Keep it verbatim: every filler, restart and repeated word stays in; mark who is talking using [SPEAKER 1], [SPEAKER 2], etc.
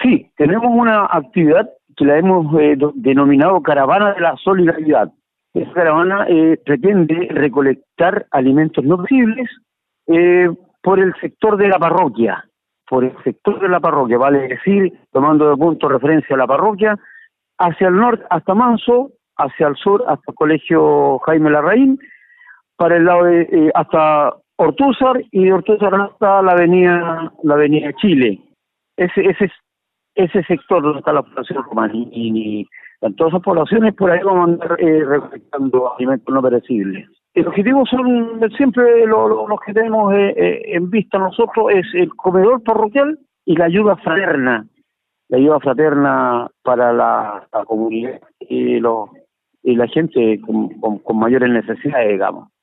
[SPEAKER 1] Sí, tenemos una actividad que la hemos eh, do, denominado Caravana de la Solidaridad. Esta caravana eh, pretende recolectar alimentos no perecibles eh, por el sector de la parroquia, por el sector de la parroquia, vale decir, tomando de punto referencia a la parroquia, hacia el norte hasta Manso, hacia el sur hasta el Colegio Jaime Larraín, para el lado de eh, hasta Ortúzar y de Ortúzar hasta la avenida la avenida Chile. Ese ese ese sector donde está la población romana y en todas esas poblaciones por ahí vamos a andar eh, recolectando alimentos no perecibles. El objetivo son siempre lo, lo, los que tenemos eh, eh, en vista nosotros es el comedor parroquial y la ayuda fraterna, la ayuda fraterna para la, la comunidad y, los, y la gente con, con, con mayores necesidades, digamos.